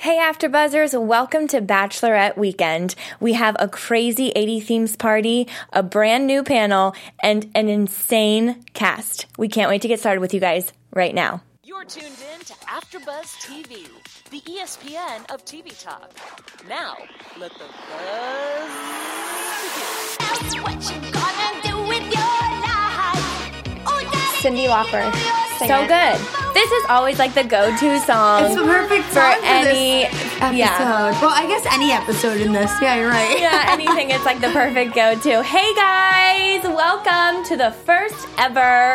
Hey AfterBuzzers, welcome to Bachelorette Weekend. We have a crazy 80 themes party, a brand new panel, and an insane cast. We can't wait to get started with you guys right now. You're tuned in to AfterBuzz TV, the ESPN of TV talk. Now, let the buzz begin. What you gonna do with your life? Cyndi Lauper. So good. This is always like the go-to song. It's the perfect for song for any episode. Yeah. Well, I guess any episode in this. Yeah, you're right. Yeah, anything. It's like the perfect go-to. Hey guys, welcome to the first ever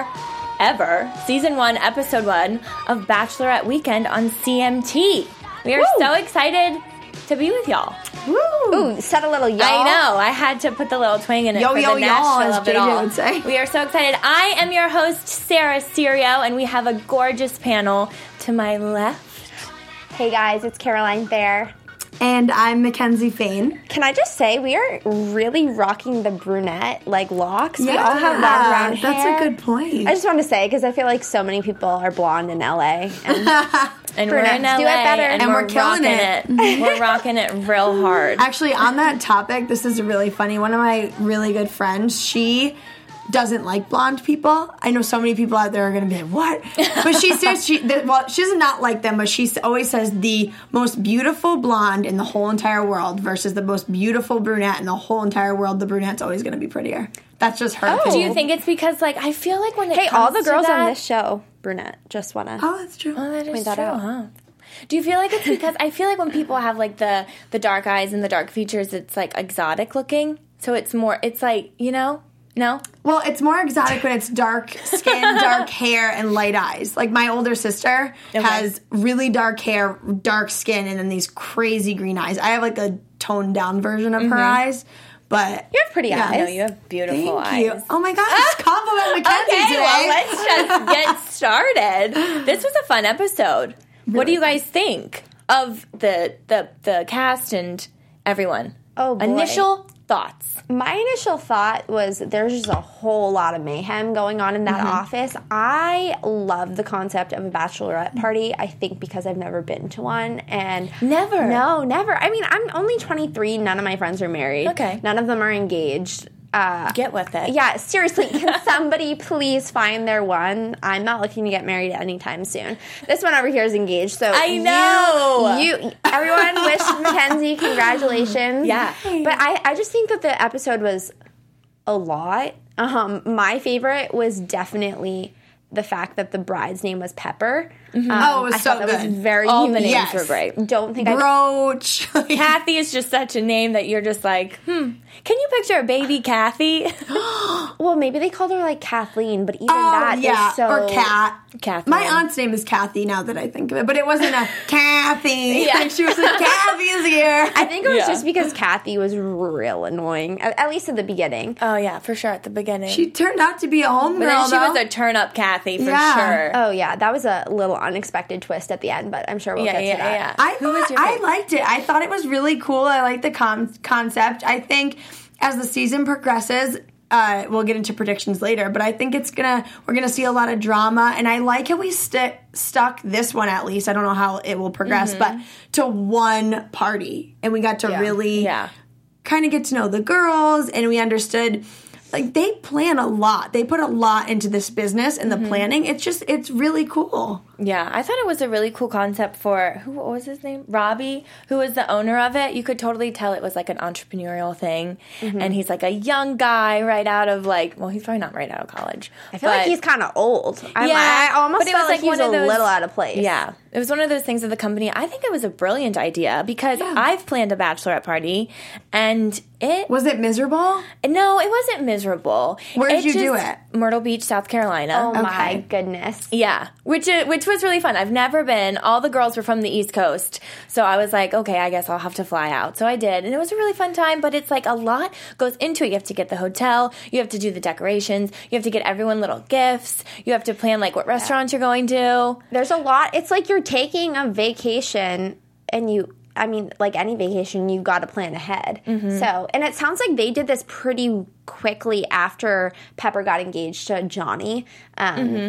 season 1, episode 1 of Bachelorette Weekend on CMT. We are so excited to be with y'all. Woo! Ooh, said a little y'all. I know. I had to put the little twang in it Yo, for yo, the y'all, Nashville as of it JJ all. would say. We are so excited. I am your host, Sarah Serio, and we have a gorgeous panel to my left. Hey guys, it's Caroline Thayer. And I'm Mackenzie Fain. Can I just say we are really rocking the brunette locks. We all have that brown hair. That's a good point. I just want to say because I feel like so many people are blonde in LA. And we're in LA, do it better. and we're killing rocking it. We're rocking it real hard. Actually, on that topic, this is really funny. One of my really good friends, she doesn't like blonde people. I know so many people out there are going to be like, what? But she says, she does not like them, but she always says the most beautiful blonde in the whole entire world versus the most beautiful brunette in the whole entire world. The brunette's always going to be prettier. That's just her opinion. Do you think it's because, I feel like when it comes all the to girls that, on this show, brunette. Just want to. Oh, that's true. Oh, that is point that true, out. huh? Do you feel like it's because I feel like when people have the dark eyes and the dark features, it's exotic looking. So it's more. It's no. Well, it's more exotic when it's dark skin, dark hair, and light eyes. Like my older sister has really dark hair, dark skin, and then these crazy green eyes. I have a toned down version of her eyes, but You have pretty eyes. No, you have beautiful thank eyes. you. Oh my gosh, it's compliment Mackenzie Okay, today. well, let's just get started. This was a fun episode. What do you guys think of the cast and everyone? Oh, boy. Initial thoughts. My initial thought was there's just a whole lot of mayhem going on in that office. I love the concept of a bachelorette party. I think because I've never been to one. And Never? No, never. I mean, I'm only 23. None of my friends are married. Okay. None of them are engaged. Get with it. Yeah, seriously, can somebody please find their one? I'm not looking to get married anytime soon. This one over here is engaged, so I know. You everyone wish Mackenzie congratulations. Yeah. But I just think that the episode was a lot. My favorite was definitely the fact that the bride's name was Pepper. Oh, it was I so thought that good. was very All the unique. names were great. Don't think Brooch. Kathy is just such a name that you're just can you picture a baby Kathy? Well, maybe they called her Kathleen, but even Oh, that yeah, is so or Kat. Kathy. My aunt's name is Kathy now that I think of it, but it wasn't a Kathy. Yeah. She was like, Kathy's here. I think it was Yeah. just because Kathy was real annoying, at least at the beginning. Oh, yeah, for sure, at the beginning. She turned out to be a homegirl, but then she though. was a turn-up Kathy, for Yeah. sure. Oh, yeah, that was a little unexpected twist at the end, but I'm sure we'll get to that. I liked it. I thought it was really cool. I liked the concept. I think as the season progresses, we'll get into predictions later, but I think we're gonna see a lot of drama, and I like how we stuck this one, at least. I don't know how it will progress, but to one party, and we got to really kind of get to know the girls, and we understood. They plan a lot. They put a lot into this business and the planning. It's really cool. Yeah, I thought it was a really cool concept for, what was his name? Robbie, who was the owner of it. You could totally tell it was an entrepreneurial thing. And he's a young guy right out of well, he's probably not right out of college. I feel like he's kind of old. I almost but it felt was like he was one of a those- little out of place. Yeah. It was one of those things of the company. I think it was a brilliant idea because I've planned a bachelorette party and Was it miserable? No, it wasn't miserable. Where did you do it? Myrtle Beach, South Carolina. Oh my goodness. Yeah, which was really fun. I've never been. All the girls were from the East Coast, so I was like, okay, I guess I'll have to fly out. So I did, and it was a really fun time. But it's a lot goes into it. You have to get the hotel, you have to do the decorations, you have to get everyone little gifts, you have to plan what restaurants you're going to. There's a lot. It's like you're taking a vacation and any vacation, you've got to plan ahead. So, and it sounds like they did this pretty quickly after Pepper got engaged to Johnny.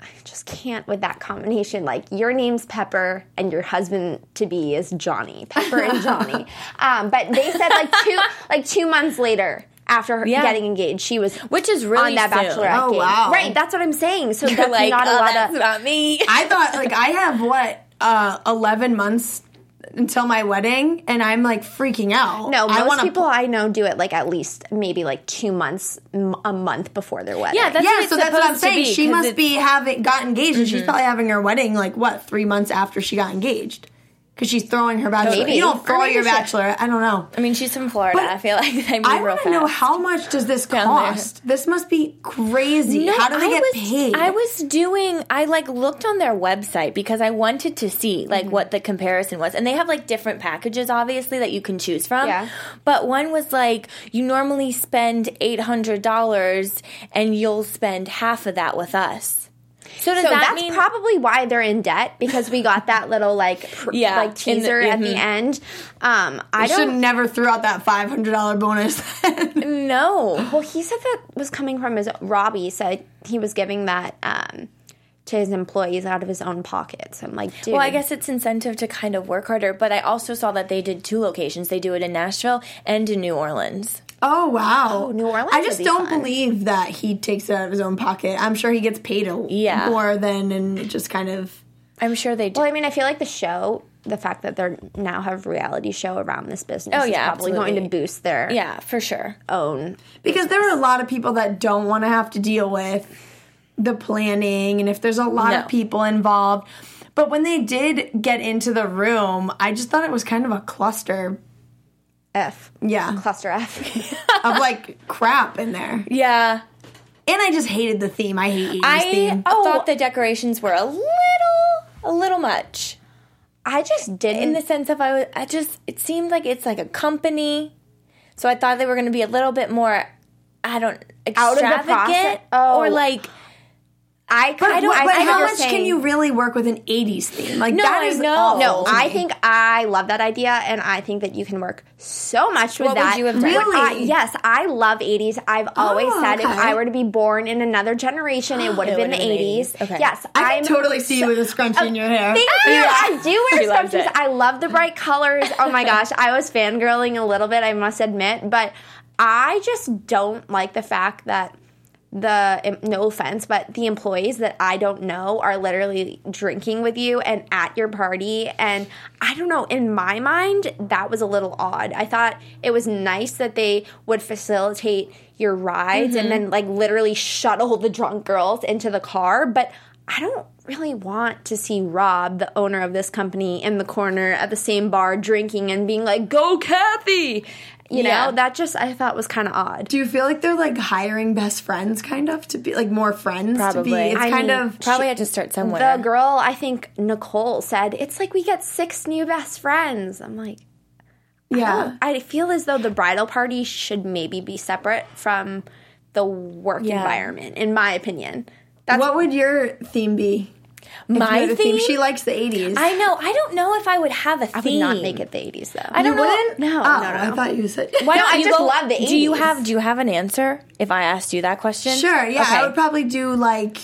just can't with that combination. Like, your name's Pepper and your husband-to-be is Johnny. Pepper and Johnny. But they said, 2 months later, after her getting engaged, she was which is really on that soon. Bachelorette game. Wow. Right, that's what I'm saying. So that's like, not a lot that's of... not me. I thought, I have, 11 months until my wedding, and I'm, freaking out. No, most people I know do it, at least maybe, 2 months, a month before their wedding. Yeah, that's what it's so that's what I'm supposed to saying. be, She 'cause must be got engaged, and she's probably having her wedding, 3 months after she got engaged? Because she's throwing her bachelor. Maybe. You don't throw Or maybe your she- bachelor. I don't know. I mean, she's from Florida. But I feel like they move I real want fast. to know, how much does this Down cost? This must be crazy. No, how do they get paid? I looked on their website because I wanted to see what the comparison was. And they have different packages, obviously, that you can choose from. Yeah. But one was you normally spend $800 and you'll spend half of that with us. So does So that that's mean probably why they're in debt, because we got that little teaser at the end. I should don't. never threw out that $500 bonus. no? Well, he said that was coming from Robbie said he was giving that to his employees out of his own pockets. I'm like, dude. Well, I guess it's incentive to kind of work harder. But I also saw that they did 2 locations. They do it in Nashville and in New Orleans. Oh, wow. New Orleans I would just be don't fun. believe that he takes it out of his own pocket. I'm sure he gets paid more than, and it just kind of... I'm sure they do. Well, I mean, I feel like the fact that they now have a reality show around this business is probably going to boost their for sure. own. Because there are a lot of people that don't want to have to deal with the planning, and if there's a lot of people involved. But when they did get into the room, I just thought it was kind of a cluster. Yeah. Cluster F. Of crap in there. Yeah. And I just hated the theme. I hate 80s theme. I thought the decorations were a little much. I just didn't. In the sense of it seemed like it's like a company. So I thought they were going to be a little bit more, extravagant. Out of the process? Oh. Or How much can you really work with an 80s theme? That is awful No, to I me. think I love that idea, and I think that you can work so much with What that. would you have done? Really? Yes, I love 80s. I've always said if okay. I were to be born in another generation, it would have been the 80s. Okay. Yes, I can totally see you with a scrunchie in your hair. Thank you. I do wear She loves scrunchies. it. I love the bright colors. Oh my gosh, I was fangirling a little bit, I must admit, but I just don't like the fact that no offense, but the employees that I don't know are literally drinking with you and at your party. And I don't know, in my mind, that was a little odd. I thought it was nice that they would facilitate your rides and then literally shuttle the drunk girls into the car. But I don't really want to see Rob, the owner of this company, in the corner at the same bar drinking and being like, "Go Kathy!" You know, that just I thought was kind of odd. Do you feel like they're hiring best friends, kind of, to be more friends? Probably. To be, it's I kind mean, of Probably had to start somewhere. The girl, I think Nicole said, it's like we get 6 new best friends. I'm like, yeah. I feel as though the bridal party should maybe be separate from the work environment, in my opinion. What would your theme be? My You had a theme? She likes the 80s. I know. I don't know if I would have a theme. I would not make it the 80s though. I don't You know. wouldn't? No, Oh, no. I thought you said. Why don't I you just go- love the Do you 80s. have an answer if I asked you that question? Sure, yeah. Okay. I would probably do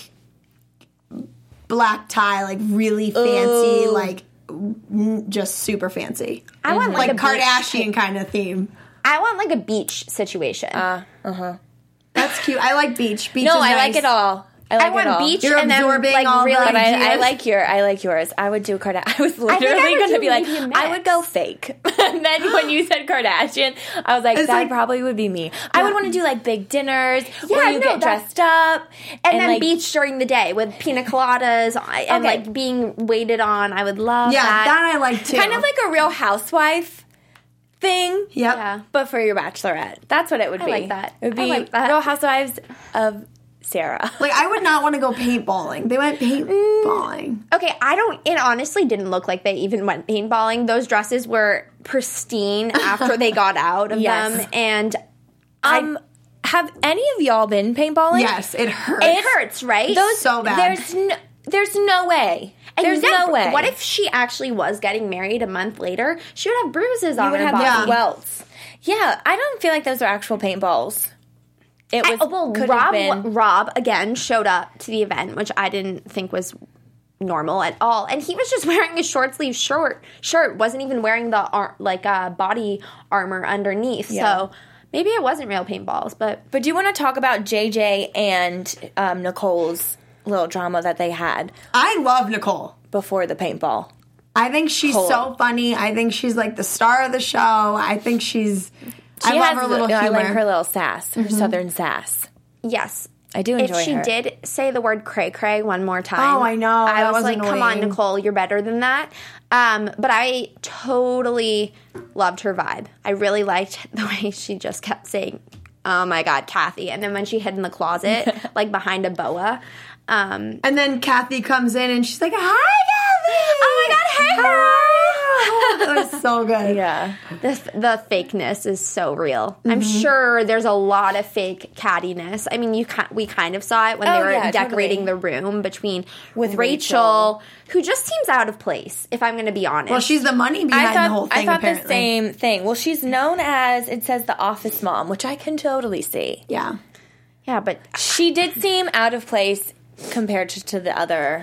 black tie, really fancy, just super fancy. I want like a Kardashian beach, kind of theme. I want like a beach situation. That's cute. I like beach. Beach No, is I nice. like it all. I like I want it all. beach You're and then absorbing like all the really. But I ideas. like yours. I would do Kardashian. I was think I literally would going to do be like, maybe a I would mix. go fake. And then when you said Kardashian, I was like, It's that like- probably would be me. I would want to do big dinners where Yeah, you no, get that- dressed up. and then like, beach during the day with pina coladas and Okay. like being waited on. I would love Yeah, that. that I like too. kind of like a Real Housewife thing. Yep. Yeah. But for your bachelorette. That's what it would I be. like that. It would I be like that. Real Housewives of Sarah. I would not want to go paintballing. They went paintballing. Okay, it honestly didn't look like they even went paintballing. Those dresses were pristine after they got out of Yes. them. And Have any of y'all been paintballing? Yes, it hurts. it hurts, right? so bad. There's no way. And There's then, no way. What if she actually was getting married a month later? She would have bruises on you would her have body. these welts? Yeah, I don't feel like those are actual paintballs. it was could have been. Rob again showed up to the event, which I didn't think was normal at all, and he was just wearing a short sleeve shirt. Wasn't even wearing the body armor underneath. Yeah. So maybe it wasn't real paintballs, but But do you want to talk about JJ and Nicole's little drama that they had I love Nicole. before the paintball? I think she's so funny. I think she's like the star of the show. I think I love her little humor. I like her little sass, her southern sass. yes. I do enjoy If she her. did say the word cray cray one more time, Oh, I know. I That was was like, come on, annoying. Nicole, you're better than that. But I totally loved her vibe. I really liked the way she just kept saying, oh my God, Kathy. And then when she hid in the closet, like behind a boa. And then Kathy comes in and she's like, "Hi, Kathy! Oh my God, hey, girl!" It was so good. Yeah. The fakeness is so real. I'm sure there's a lot of fake cattiness. I mean, we kind of saw it when they were decorating the room with Rachel, who just seems out of place, if I'm going to be honest. Well, she's the money behind the whole thing, I thought apparently. the same thing. Well, she's known as, it says, the office mom, which I can totally see. Yeah. Yeah, but She did seem out of place compared to the other.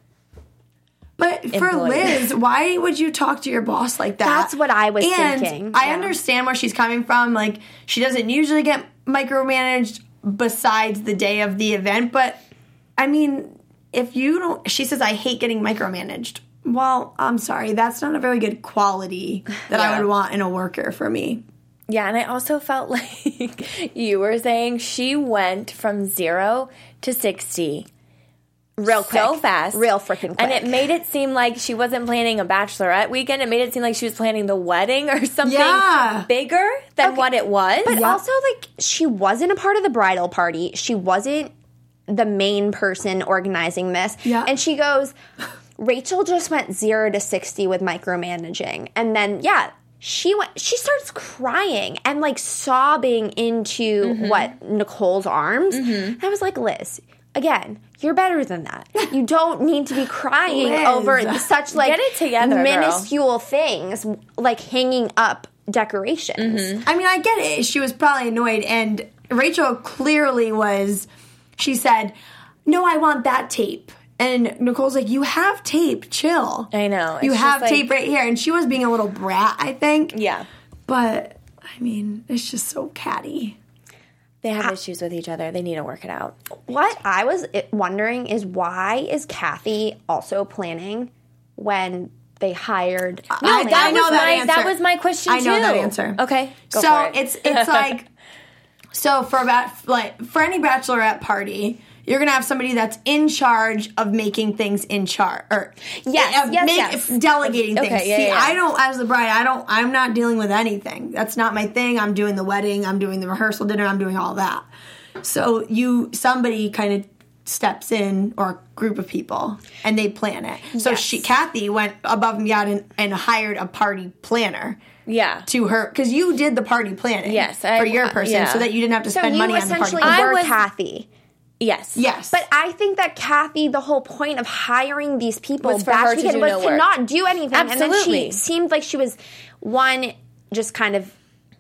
But for Employee. Liz, why would you talk to your boss like that? That's what I was and thinking. I Yeah. understand where she's coming from. Like, she doesn't usually get micromanaged besides the day of the event. But, I mean, if you don't... She says, I hate getting micromanaged. Well, I'm sorry. That's not a very good quality that I would want in a worker for me. Yeah, and I also felt like you were saying she went from 0 to 60 real quick. so fast. Real freaking quick. And it made it seem like she wasn't planning a bachelorette weekend. It made it seem like she was planning the wedding or something bigger than what it was. But also, like, she wasn't a part of the bridal party. She wasn't the main person organizing this. Yeah. And she goes, Rachel just went 0 to 60 with micromanaging. And then, she starts crying and, like, sobbing into Nicole's arms. And I was like, Liz, again, you're better than that. You don't need to be crying Liz. over such, like, Get it together, girl. minuscule things, like hanging up decorations. I mean, I get it. She was probably annoyed. And Rachel clearly was... She said, no, I want that tape. And Nicole's like, you have tape. Chill. I know. You It's have just like- tape right here. And she was being a little brat, I think. Yeah. But, I mean, it's just so catty. They have issues with each other. They need to work it out. What I was wondering is why is Kathy also planning when they hired? I know that answer. That was my question, I know too. that answer. Okay, go So for it. it's like, so for any bachelorette party, you're gonna have somebody that's in charge of making things in charge, or Yes. delegating things. Okay, yeah, See, yeah. I don't, as the bride, I'm not dealing with anything. That's not my thing. I'm doing the wedding. I'm doing the rehearsal dinner. I'm doing all that. So somebody kind of steps in, or a group of people, and they plan it. So Kathy went above and beyond and hired a party planner. Yeah. To her, because you did the party planning. Yes, for your person, yeah. so that you didn't have to So spend you money on the party. essentially planning. were was- Kathy. Yes. Yes, But I think that Kathy, the whole point of hiring these people Was for her to do no was to work. not do anything. And then Absolutely. she seemed like she was, just kind of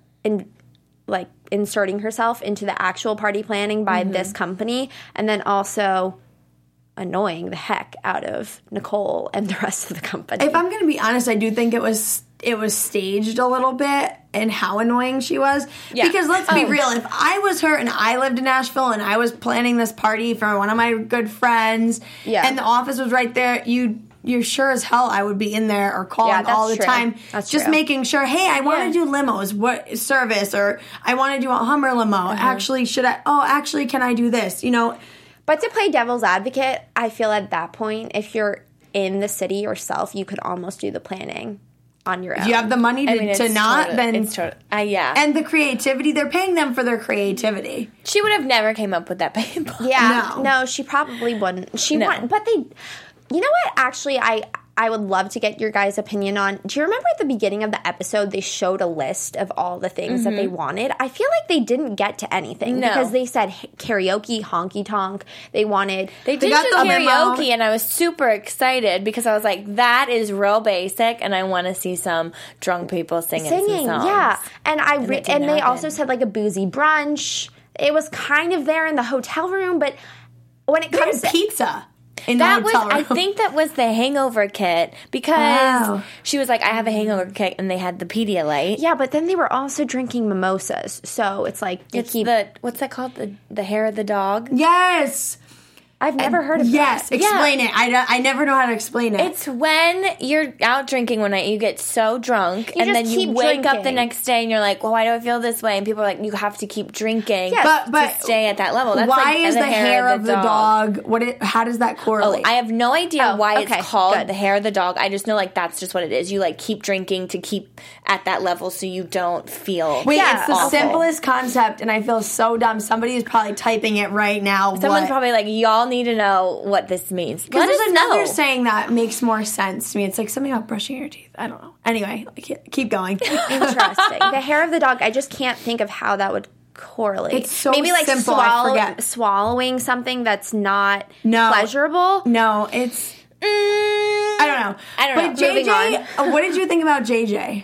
inserting herself into the actual party planning by this company, and then also annoying the heck out of Nicole and the rest of the company. if I'm going to be honest, I do think it was staged a little bit, and how annoying she was. Yeah. Because let's be real, if I was her and I lived in Nashville and I was planning this party for one of my good friends, and the office was right there, you're sure as hell I would be in there or calling Yeah, that's all the true. time. That's just true. making sure, hey, I want to do limos, what service, or I want to do a Hummer limo. Actually, can I do this? But to play devil's advocate, I feel at that point, if you're in the city yourself, you could almost do the planning on your own. you have the money to not, then It's yeah. and the creativity, they're paying them for their creativity. she would have never came up with that paintball. Yeah, No. no, she probably wouldn't. No. But they, you know what? Actually, I would love to get your guys' opinion on. Do you remember at the beginning of the episode they showed a list of all the things that they wanted? I feel like they didn't get to anything No. because they said karaoke, honky tonk. They wanted. They did got do the limo. karaoke, and I was super excited because I was like, that is real basic, and I want to see some drunk people singing some songs. Yeah, and it didn't they also happen. said like a boozy brunch. It was kind of there in the hotel room, but when it They comes had to pizza in That the was, hotel room. I think that was the hangover kit because Wow. she was like, I have a hangover kit, and they had the Pedialyte. yeah, but then they were also drinking mimosas, so it's like you It's keep. what's that called? The hair of the dog? Yes. I've never heard of Yes. that. Explain it. I never know how to explain it. It's when you're out drinking one night, you get so drunk, and just then you keep wake up the drinking. next day and you're like, well, why do I feel this way? And people are like, you have to keep drinking Yes. but to stay at that level. That's why like is the hair of the dog? How does that Oh, correlate? I have no idea Oh, why okay, it's called good. the hair of the dog. I just know like that's just what it is. You like keep drinking to keep at that level so you don't feel Wait, Yeah, it's the awful. simplest concept, and I feel so dumb. Somebody is probably typing it right now. Someone's what? probably like, y'all need to know what this means. Because Let there's us another know. saying that makes more sense to me. It's like something about brushing your teeth. I don't know. Anyway, keep going. Interesting. The hair of the dog. I just can't think of how that would correlate. It's so maybe like simple, I forget. swallowing something that's not No. pleasurable. No, it's I don't know. I don't But know. Moving JJ, what did you think about JJ?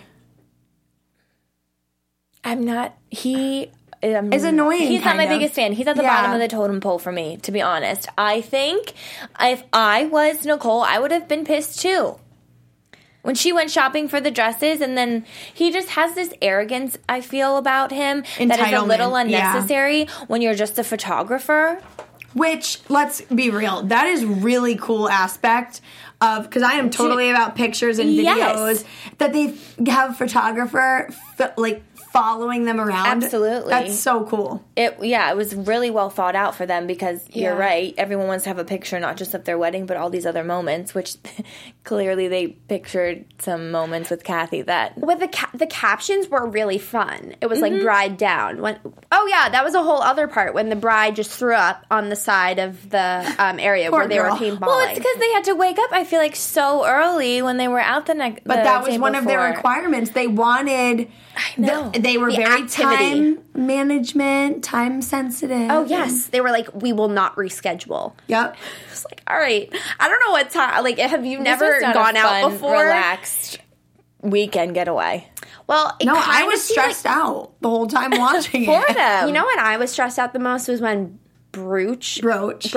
I'm not. He Is annoying. He's not my kind of. biggest fan. He's at the Yeah. bottom of the totem pole for me, to be honest. I think if I was Nicole, I would have been pissed too. When she went shopping for the dresses, and then he just has this arrogance, I feel, about him that is a little Entitlement, yeah. unnecessary when you're just a photographer. Which, let's be real, that is really cool aspect of, because I am totally about pictures and Yes. videos, that they have a photographer like following them around. Absolutely. That's so cool. It was really well thought out for them because you're right. Everyone wants to have a picture, not just of their wedding, but all these other moments, which clearly they pictured some moments with Kathy that. With the captions were really fun. It was Mm-hmm. like bride down. Oh yeah, that was a whole other part when the bride just threw up on the side of the area Poor where they girl. were paintballing. Well, it's because they had to wake up, I feel like, so early when they were out the next. But that was one of their requirements. They wanted. know. They were The very activity. time management, time sensitive. Oh yes, they were like, we will not reschedule. Yep. It's like, all right, I don't know what time. Like, have you never gone out before? Relaxed weekend getaway Well, it No, I kinda was seemed like- stressed out the whole time watching for it. them. You know what I was stressed out the most was when Brooch, Brooch.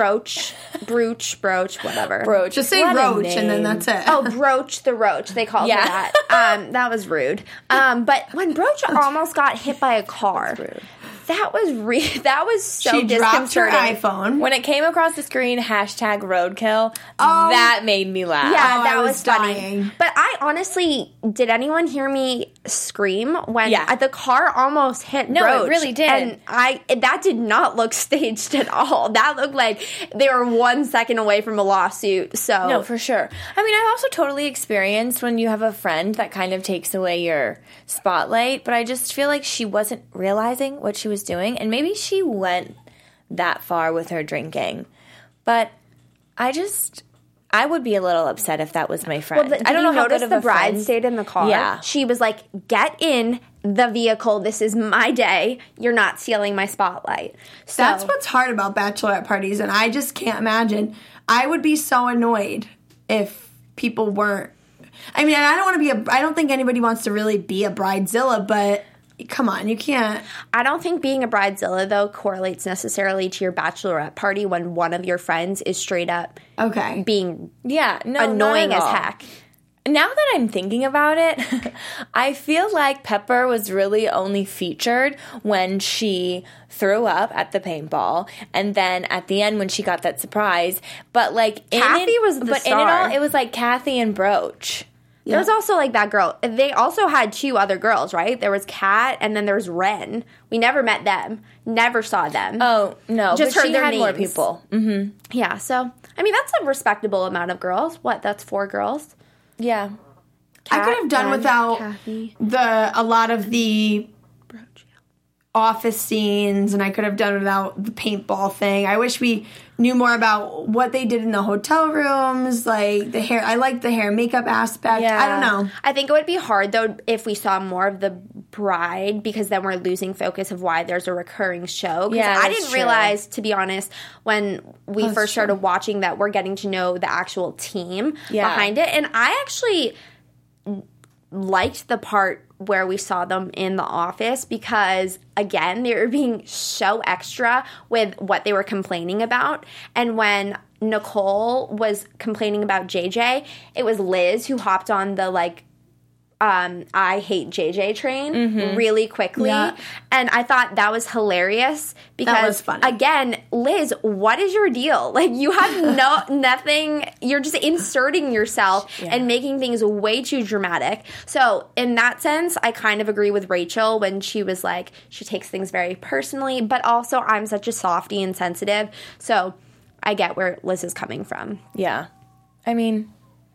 whatever. Broach. Just say What a roach and then name. that's it. Oh, Brooch the Roach. They called Yeah. her that. That was rude. But when Brooch almost got hit by a car, that was so she dropped her disconcerting. iPhone. When it came across the screen, #roadkill, that made me laugh. Yeah, Oh, that I was was funny. dying. But I honestly, did anyone hear me scream when Yeah. the car almost hit No, it Roach? really did. And that did not look staged at all. That looked like they were 1 second away from a lawsuit. So No, for sure. I mean, I've also totally experienced when you have a friend that kind of takes away your spotlight, but I just feel like she wasn't realizing what she was doing, and maybe she went that far with her drinking. But I would be a little upset if that was my friend. Well, I don't know how notice good of the a bride friend. stayed in the car. Yeah. She was like, "Get in the vehicle. This is my day. You're not stealing my spotlight." So That's what's hard about bachelorette parties, and I just can't imagine. I would be so annoyed if people weren't. I mean, I don't want to be I don't think anybody wants to really be a bridezilla, but come on, you can't. I don't think being a bridezilla though correlates necessarily to your bachelorette party when one of your friends is straight up Okay. being Yeah, no, annoying not as at all. heck. Now that I'm thinking about it, I feel like Pepper was really only featured when she threw up at the paintball, and then at the end when she got that surprise. But like, Kathy was the but in it star. all, it was like Kathy and Broach. There was also like that girl. They also had two other girls, right? There was Kat and then there's Ren. We never met them. Never saw them. Oh no, Just but heard she their had more names. people. Yeah, so I mean that's a respectable amount of girls. What? That's 4 girls. Yeah, I could have done Ren, without Kathy. a lot of the office scenes, and I could have done without the paintball thing. I wish we knew more about what they did in the hotel rooms, like the hair. I like the hair and makeup aspect. Yeah. I don't know. I think it would be hard though if we saw more of the bride because then we're losing focus of why there's a recurring show. 'Cause Yeah, I that's didn't true. realize, to be honest, when we That's first true. started watching that we're getting to know the actual team Yeah. behind it. And I actually liked the part where we saw them in the office because, again, they were being so extra with what they were complaining about. And when Nicole was complaining about JJ, it was Liz who hopped on the, like, I hate JJ train really quickly. Yeah. And I thought that was hilarious because, That was funny. again, Liz, what is your deal? Like, you have nothing. You're just inserting yourself and making things way too dramatic. So, in that sense, I kind of agree with Rachel when she was like, she takes things very personally, but also I'm such a softie and sensitive. So, I get where Liz is coming from. Yeah. I mean,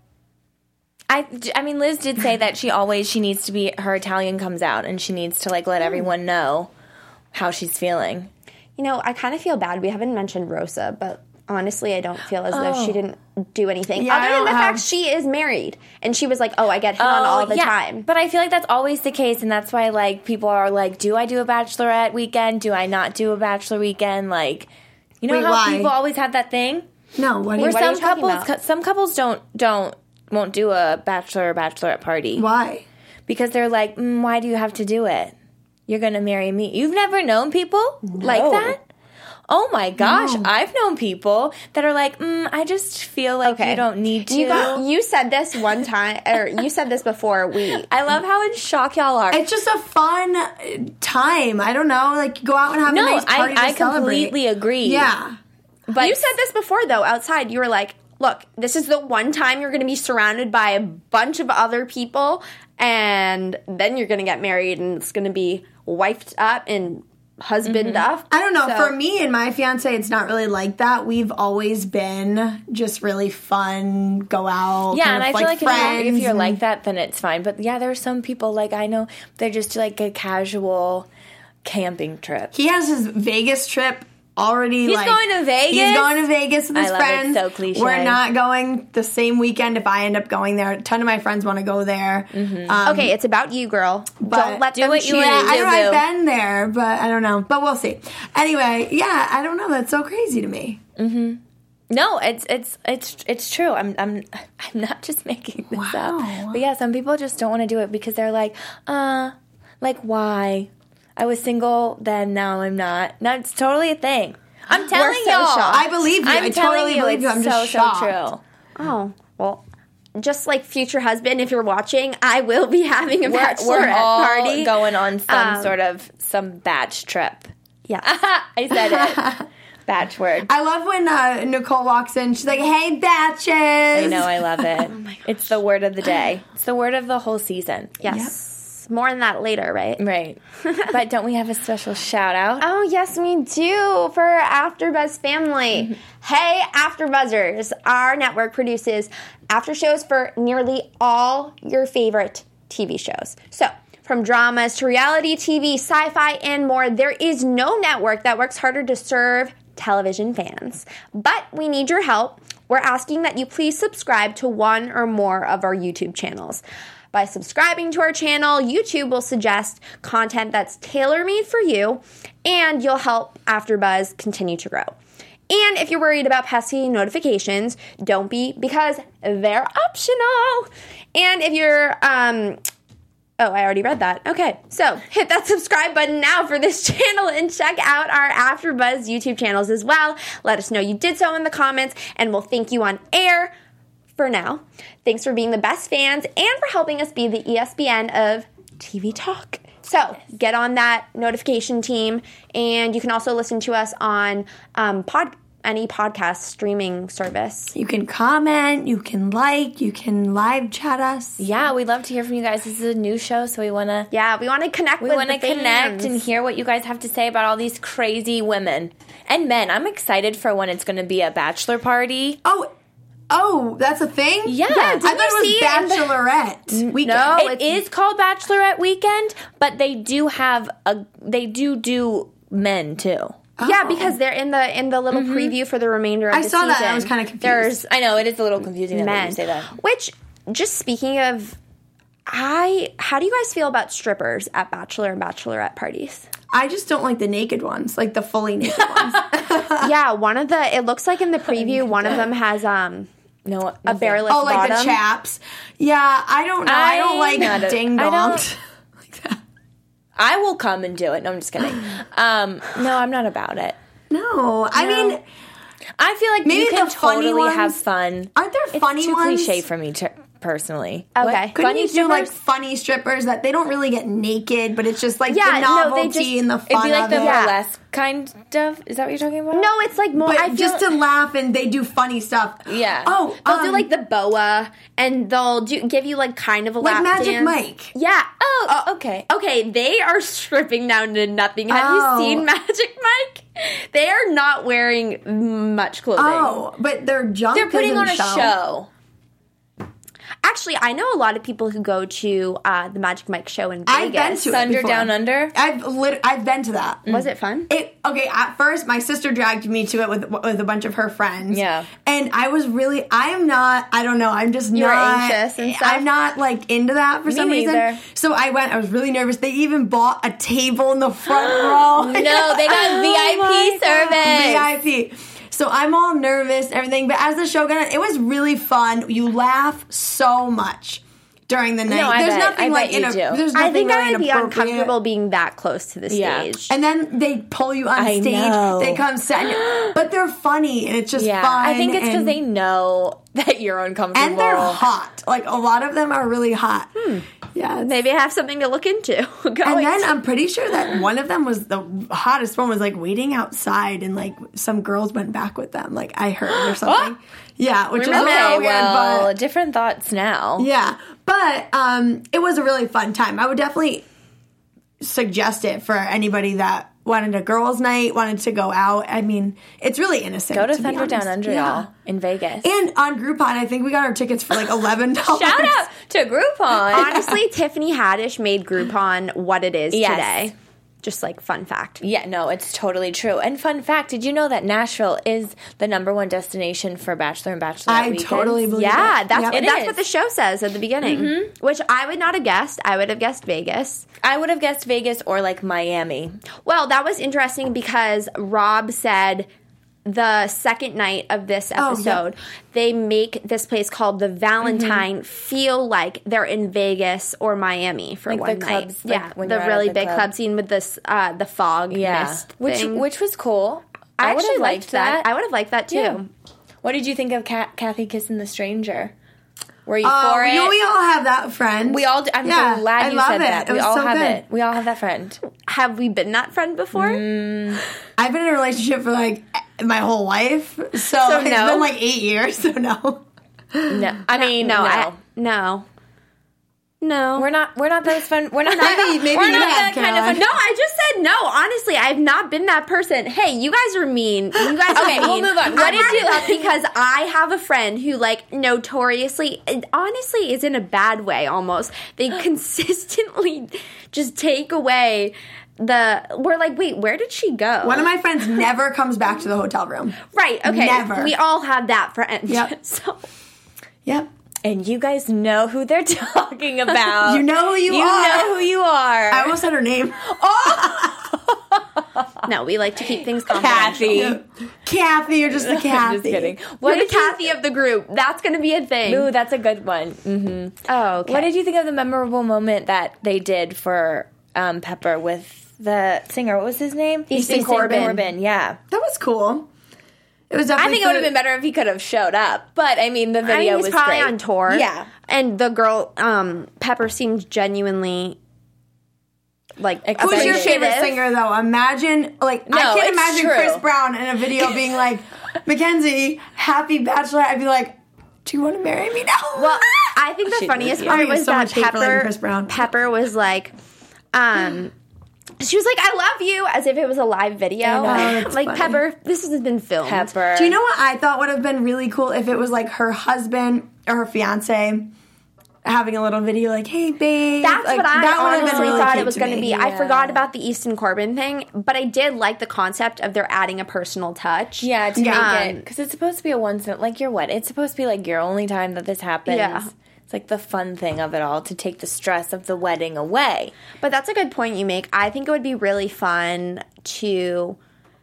Liz did say that she needs to be, her Italian comes out and she needs to, like, let everyone know how she's feeling. You know, I kind of feel bad. We haven't mentioned Rosa, but honestly, I don't feel as though she didn't do anything. Yeah, I Other than don't the have- fact she is married. And she was like, I get hit on all the time. But I feel like that's always the case, and that's why, like, people are like, do I do a bachelorette weekend? Do I not do a bachelor weekend? Like, you know Wait, how why? people always have that thing? No, what do Where you, What are some you talking couples won't do a bachelor or bachelorette party. why? Because they're like, why do you have to do it? You're going to marry me. You've never known people like that? Oh my gosh, I've known people that are like, I just feel like you don't need to. You said this one time, or you said this before. I love how in shock y'all are. It's just a fun time. I don't know, like go out and have a nice party to I celebrate. completely agree. Yeah. But You said this before, though, outside. You were like, look, this is the one time you're going to be surrounded by a bunch of other people, and then you're going to get married, and it's going to be wifed up and husband up. I don't know. So- For me and my fiance, it's not really like that. We've always been just really fun, go out. yeah, kind and of I feel like friends if you're and- like that, then it's fine. But yeah, there are some people, like I know, they're just like a casual camping trip. He has his Vegas trip already. He's going to Vegas? He's going to Vegas with his I love it. friends. So cliche. We're not going the same weekend if I end up going there. A ton of my friends want to go there. Okay, it's about you, girl. Don't let do them what you choose. want. Yeah, I know boo. I've been there, but I don't know. But we'll see. Anyway, yeah, I don't know. That's so crazy to me. No, it's true. I'm not just making this Wow. up. But yeah, some people just don't want to do it because they're like why? I was single then, now I'm not. No, it's totally a thing. I'm telling so y'all. shocked. I believe you. I'm I telling totally you, believe you. it's I'm just so shocked. true. Oh, well, just like future husband, if you're watching, I will be having a bachelorette We're all party. going on some batch trip. Yeah. I said it. Batch word. I love when Nicole walks in. She's like, "Hey, batches." I know, I love it. It's the word of the day. It's the word of the whole season. Yes. More on that later, right? Right. But don't we have a special shout out? Oh, yes, we do for our AfterBuzz family. Hey, AfterBuzzers. Our network produces after shows for nearly all your favorite TV shows. So, from dramas to reality TV, sci-fi, and more, there is no network that works harder to serve television fans. But we need your help. We're asking that you please subscribe to one or more of our YouTube channels. By subscribing to our channel, YouTube will suggest content that's tailor-made for you, and you'll help AfterBuzz continue to grow. And if you're worried about pesky notifications, don't be, because they're optional. And if you're, I already read that. Okay, so hit that subscribe button now for this channel and check out our AfterBuzz YouTube channels as well. Let us know you did so in the comments, and we'll thank you on air. For now, thanks for being the best fans and for helping us be the ESPN of TV Talk. So get on that notification team, and you can also listen to us on any podcast streaming service. You can comment, you can like, you can live chat us. Yeah, we'd love to hear from you guys. This is a new show, so we want to We want to connect with the connect fans. and hear what you guys have to say about all these crazy women and men. I'm excited for when it's going to be a bachelor party. Oh, that's a thing? Yeah. I thought Didn't it was Bachelorette weekend. No. It is called Bachelorette Weekend, but they do do men too. Yeah, because they're in the little preview for the remainder of I the saw season. that. I was kind of confused. There's I know it is a little confusing that men. you say that. Which, just speaking of, how do you guys feel about strippers at bachelor and bachelorette parties? I just don't like the naked ones, like the fully naked ones. Yeah, it looks like in the preview, one of them has No, a nothing. bareless Oh, like bottom. the chaps. Yeah, I don't know. I don't like ding I dongs. Like that. I will come and do it. No, I'm just kidding. No, I'm not about it. No, I mean, I feel like Maybe you can the funny totally have ones- fun. aren't there funny it's too ones? cliche for me personally. Okay. What? Couldn't Funny you do like strippers? funny strippers that they don't really get naked, but it's just like Yeah, the no, they novelty just- and the It'd fun be like of the it. burlesque kind of. Is that what you're talking about? No, it's like more. But I feel just to laugh and they do funny stuff. Yeah. Oh, they'll do like the boa, and they'll give you like kind of a like lap Magic dance. Mike. Yeah. Oh, okay. Okay, they are stripping down to nothing. Have Oh. you seen Magic Mike? They are not wearing much clothing. Oh, but they're junk. They're putting on a show. Actually, I know a lot of people who go to the Magic Mike show in Vegas. I've been to it Thunder before. Down Under. I've been to that. Was it fun? Okay, at first my sister dragged me to it with a bunch of her friends. Yeah. And I was really I don't know, I'm just You were not anxious and stuff? I'm not like into that for some reason. neither. So I went, I was really nervous. They even bought a table in the front row. No, they got VIP service. VIP. So I'm all nervous and everything, but as the show got on, it was really fun. You laugh so much during the night. No, I there's bet. nothing I like bet you do. there's I nothing think really I would be inappropriate. uncomfortable being that close to the Yeah. stage. And then they pull you on I stage. know. They come set, but they're funny and it's just Yeah, fun. I think it's because and- they know that you're uncomfortable. and they're hot. Like a lot of them are really hot. Yeah. it's- Maybe I have something to look into. And then I'm pretty sure that one of them was the hottest one was like waiting outside and like some girls went back with them. Like I heard or something. Yeah, which is a Okay, little weird, well, but different thoughts now. yeah. But it was a really fun time. I would definitely suggest it for anybody that wanted a girls' night, wanted to go out. I mean, it's really innocent. Go to be Thunder Down honest. Under, Yeah. y'all, in Vegas. And on Groupon, I think we got our tickets for like $11. Shout out to Groupon. honestly, Tiffany Haddish made Groupon what it is Yes. today. Just like fun fact. Yeah, no, it's totally true. And fun fact, did you know that Nashville is the #1 destination for Bachelor and Bachelorette I weekends? totally believe Yeah, it. that's Yep. what, It that's is. what the show says at the beginning. Which I would not have guessed. I would have guessed Vegas. I would have guessed Vegas or like Miami. Well, that was interesting because Rob said the second night of this episode, they make this place called the Valentine feel like they're in Vegas or Miami for Like one the night. clubs, like yeah, when the you're out really at the big club. club scene with this the fog mist thing. which was cool. I would actually have liked that. I would have liked that too. Yeah. What did you think of Kathy kissing the stranger? Were you Oh, for it? we all have that friend. We all. I'm Yeah, glad I you love said it. that. It We was all so have good. it. We all have that friend. Have we been that friend before? I've been in a relationship for like my whole life, so, it's no? been like 8 years. So no, No, I mean No. We're not those fun. We're not. Maybe we're you not have, that kind of Caroline. fun. No, I just said no. Honestly, I've not been that person. Hey, you guys are mean. You guys are Okay, mean. we'll move on. I'm What did bringing you- it up because I have a friend who, like, notoriously, and honestly, is in a bad way almost. They consistently just take away we're like, wait, where did she go? one of my friends never comes back to the hotel room. right, okay. Never. We all have that friend. Yep. So, Yep. And you guys know who they're talking about. You know who you You are. know who you are. I almost said her name. no, we like to keep things confidential. Kathy. Kathy, you're just the Kathy. Just kidding. We're the Kathy of the group. That's going to be a thing. Ooh, that's a good one. Oh, okay. What did you think of the memorable moment that they did for Pepper with the singer? What was his name? Easton Corbin. Yeah. That was cool. It was I definitely. think it would have been better if he could have showed up. But I mean, the video he's was probably great. on tour. Yeah. And the girl, Pepper, seemed genuinely like Who's your Offended. favorite singer though? Imagine, like, No, I can't it's imagine true. Chris Brown in a video being like, Mackenzie, happy bachelor. I'd be like, do you want to marry me now? Well, I think the She'd funniest lose you. part I get was so that much hate for liking Pepper, Chris Brown. Pepper was like, she was like, I love you, as if it was a live video. I know, that's like, funny. Pepper, this has been filmed. Pepper. Do you know what I thought would have been really cool if it was like her husband or her fiance having a little video like, hey, babe. That's like, what I that would have been honestly really thought cute it was to going to me. be. I forgot about the Easton Corbin thing, but I did like the concept of they're adding a personal touch. Yeah, to Yeah. make it. Because it's supposed to be a once in, like, you're what? It's supposed to be like your only time that this happens. Yeah. It's like the fun thing of it all, to take the stress of the wedding away. But that's a good point you make. I think it would be really fun to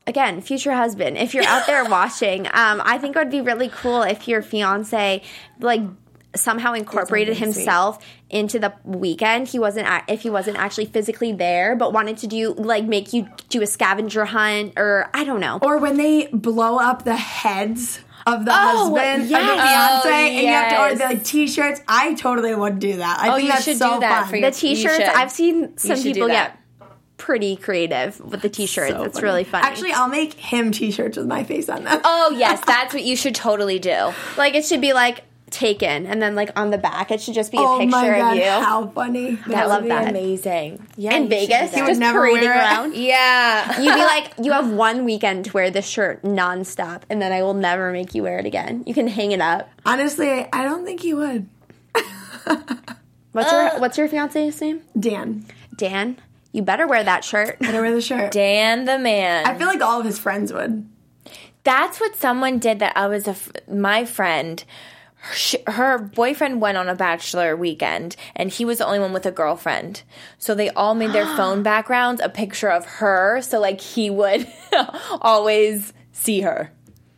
again, future husband, if you're out there watching, I think it would be really cool if your fiance like somehow incorporated himself into the weekend. If he wasn't actually physically there, but wanted to do like make you do a scavenger hunt, or I don't know. Or when they blow up the heads of the husband of the fiance, and you have to order the like t-shirts. I totally would do that. I think you that's should so do that fun. for your The t-shirts, I've seen some should do people that. get pretty creative with the t-shirts. So It's funny. really funny. Actually, I'll make him t-shirts with my face on them. Oh, yes, that's what you should totally do. like it should be like taken, and then like on the back it should just be a Oh picture my God, of you. how funny. I love would be that. amazing. Yeah, In you should do Vegas, that. would just never parading wear it. around. Yeah. You'd be like, you have one weekend to wear this shirt nonstop, and then I will never make you wear it again. You can hang it up. Honestly, I don't think he would. What's your fiance's name? Dan. Dan. You better wear that shirt. Better wear the shirt. Dan the man. I feel like all of his friends would. That's what someone did that I was my friend. Her boyfriend went on a bachelor weekend, and he was the only one with a girlfriend. So they all made their phone backgrounds a picture of her, so like he would always see her.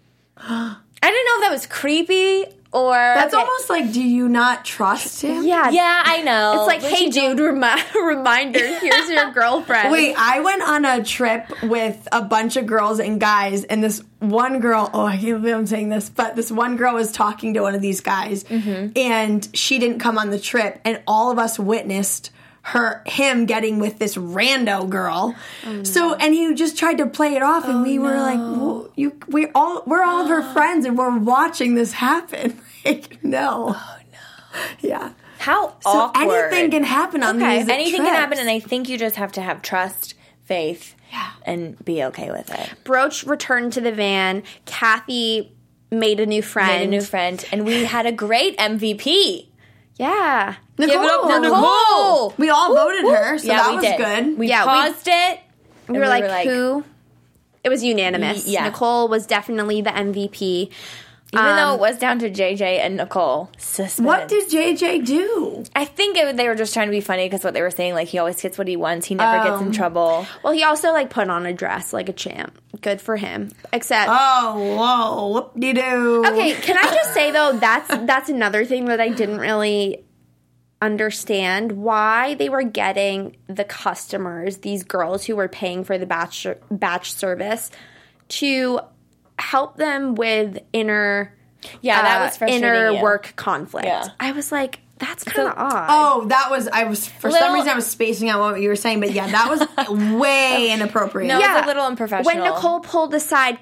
I didn't know if that was creepy or That's almost like, do you not trust him? Yeah. yeah, I know. It's like, But hey, you don't- dude, reminder, here's your girlfriend. Wait, I went on a trip with a bunch of girls and guys, and this one girl, I can't believe I'm saying this, but this one girl was talking to one of these guys, and she didn't come on the trip, and all of us witnessed him getting with this rando girl. So, and he just tried to play it off, and we were like, well, we're all of her friends, and we're watching this happen. Like, no. Oh, no. Yeah. How So awkward. anything can happen on these Anything can happen, trips. and I think you just have to have trust, faith, and be okay with it. Brooch returned to the van. Kathy made a new friend. Made a new friend, and we had a great MVP. Yeah. Nicole. Give it up for Nicole. We all voted her, so that was did. good. We Yeah, we- paused it. We and were like, who? It was unanimous. Yeah. Nicole was definitely the MVP. Even though it was down to JJ and Nicole. Suspense. What did JJ do? I think they were just trying to be funny because what they were saying, like, he always gets what he wants. He never gets in trouble. Well, he also like put on a dress like a champ. Good for him. Except Oh, whoa, whoop-de-doo. okay, can I just say though that's another thing that I didn't really understand why they were getting the customers, these girls who were paying for the batch service, to help them with inner That was frustrating. inner you. work conflict. Yeah. I was like, that's kind of odd. Oh, for some Little- reason I was spacing out what you were saying, but yeah, that was way inappropriate. No, it was a little unprofessional. When Nicole pulled aside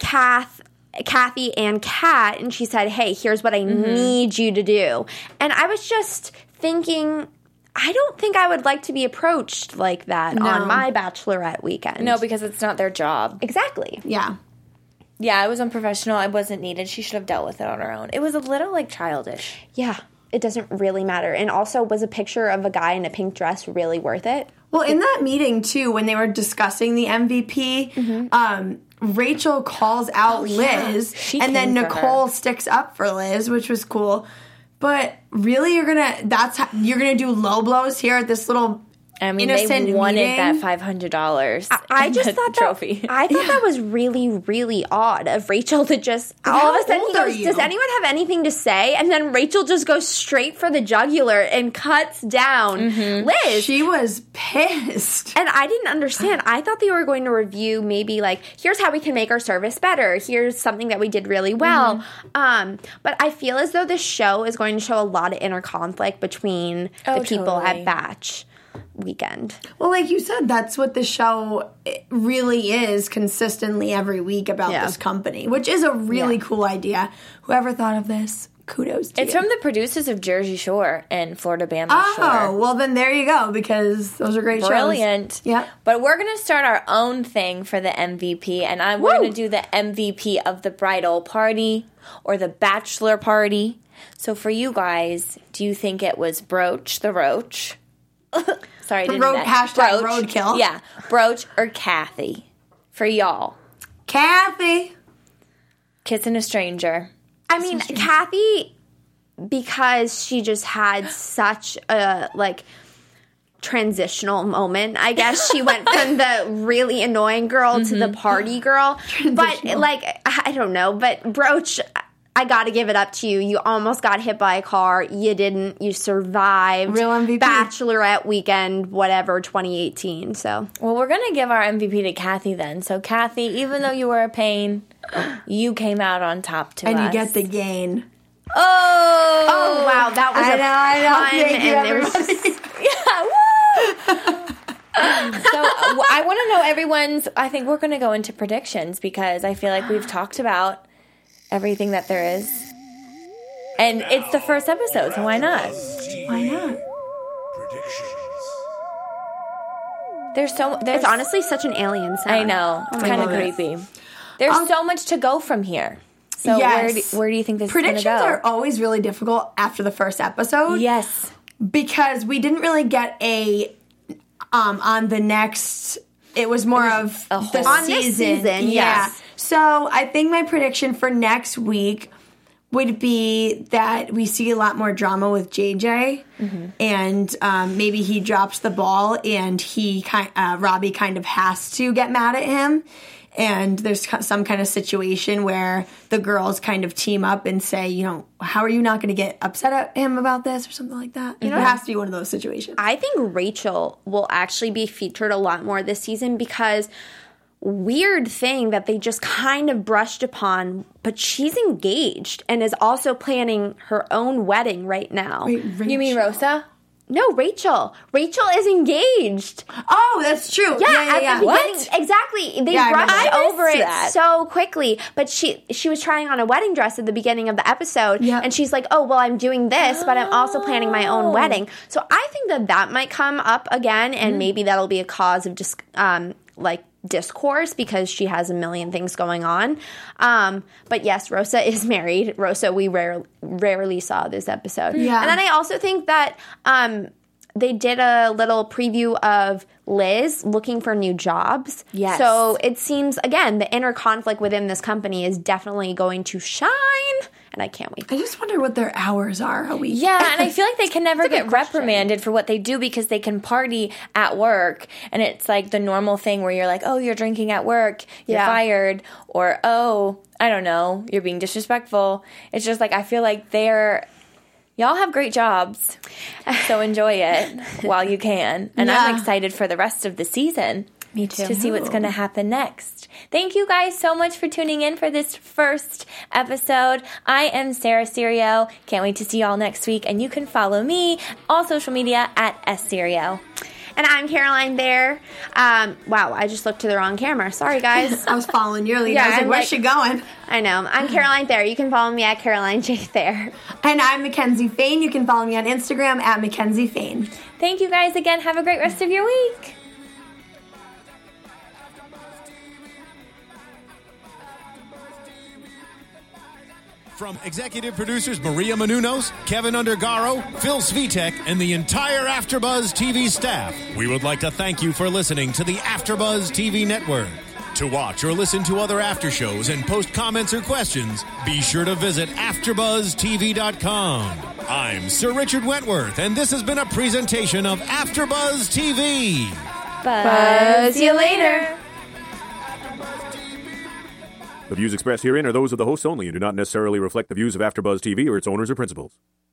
Kathy and Kat, and she said, hey, here's what I need you to do. And I was just thinking, I don't think I would like to be approached like that on my bachelorette weekend. No, because it's not their job. Exactly. Yeah. Yeah, it was unprofessional. It wasn't needed. She should have dealt with it on her own. It was a little, like, childish. Yeah, it doesn't really matter. And also, was a picture of a guy in a pink dress really worth it? Well, in that meeting, too, when they were discussing the MVP, Rachel calls out Liz, She and then came for Nicole her. sticks up for Liz, which was cool. But really, you're gonna do low blows here at this little I mean, innocent they wanted meeting? that $500. I just the thought trophy. I thought that was really, really odd of Rachel to just all of a sudden he old are goes, you? does anyone have anything to say? And then Rachel just goes straight for the jugular and cuts down Liz. She was pissed. And I didn't understand. I thought they were going to review maybe like, here's how we can make our service better. Here's something that we did really well. But I feel as though this show is going to show a lot of inner conflict between the people totally. at Batch weekend. Well, like you said, that's what the show really is consistently every week about Yeah. this company, which is a really cool idea. Whoever thought of this, kudos to It's you. from the producers of Jersey Shore and Florida Band Oh, Shore. well then there you go, because those are great Brilliant. shows. Yeah. But we're going to start our own thing for the MVP, and we're going to do the MVP of the bridal party or the bachelor party. So for you guys, do you think it was Brooch the Roach? Sorry, I didn't do that. Hashtag Brooch. roadkill. Yeah, Brooch or Kathy for y'all. Kathy. Kissing a stranger. I mean, Kathy, because she just had such a, like, transitional moment. I guess she went from the really annoying girl to the party girl. But like, I don't know. But Broach, I got to give it up to you. You almost got hit by a car. You didn't. You survived. Real MVP. Bachelorette weekend, whatever, 2018. So, Well, we're going to give our MVP to Kathy then. So, Kathy, even though you were a pain, you came out on top to us. And you get the gain. oh wow, that was I know. Thank you, and it was everybody. So I want to know everyone's. I think we're going to go into predictions because I feel like we've talked about everything that there is, and it's the first episode, so why not? Why not? it's honestly such an alien sound. I know it's kind of love it. creepy. There's so much to go from here. So Yes. where do you think this is going to Predictions go? are always really difficult after the first episode. Yes. Because we didn't really get a on the next. It was more of the season. On this season, yeah. yes. So I think my prediction for next week would be that we see a lot more drama with JJ, and maybe he drops the ball, and Robbie kind of has to get mad at him. And there's some kind of situation where the girls kind of team up and say, you know, how are you not going to get upset at him about this or something like that? It has to be one of those situations. I think Rachel will actually be featured a lot more this season because weird thing that they just kind of brushed upon, but she's engaged and is also planning her own wedding right now. Wait, You mean Rosa? No, Rachel. Rachel is engaged. Oh, that's true. At Yeah. the beginning, exactly. They Yeah, I brushed remember. over I it missed that. so quickly. But she was trying on a wedding dress at the beginning of the episode, Yep. and she's like, "Oh, well, I'm doing this, but I'm also planning my own wedding." So I think that might come up again, and maybe that'll be a cause of just discourse because she has a million things going on. But yes, Rosa is married. Rosa, we rarely saw this episode. Yeah. And then I also think that they did a little preview of Liz looking for new jobs. Yes. So it seems, again, the inner conflict within this company is definitely going to shine, and I can't wait. I just wonder what their hours are a week. Yeah, and I feel like they can never get reprimanded for what they do because they can party at work, and it's like the normal thing where you're like, oh, you're drinking at work, you're Yeah. fired, or oh, I don't know, you're being disrespectful. It's just like I feel like y'all have great jobs, so enjoy it while you can. And I'm Yeah. excited for the rest of the season. Me too. To see what's going to happen next. Thank you guys so much for tuning in for this first episode. I am Sarah Serio. Can't wait to see y'all next week. And you can follow me all social media at SSerio. And I'm Caroline Thayer. Wow, I just looked to the wrong camera. Sorry, guys. I was following your lead. Yeah, I was like, I'm where's like- she going? I know. I'm Caroline Thayer. You can follow me at Caroline J. Thayer. And I'm Mackenzie Fain. You can follow me on Instagram at Mackenzie Fain. Thank you guys again. Have a great rest of your week. From executive producers Maria Menounos, Kevin Undergaro, Phil Svitek, and the entire AfterBuzz TV staff, we would like to thank you for listening to the AfterBuzz TV network. To watch or listen to other after shows and post comments or questions, be sure to visit AfterBuzzTV.com. I'm Sir Richard Wentworth, and this has been a presentation of AfterBuzz TV. Buzz you later. The views expressed herein are those of the hosts only and do not necessarily reflect the views of AfterBuzz TV or its owners or principals.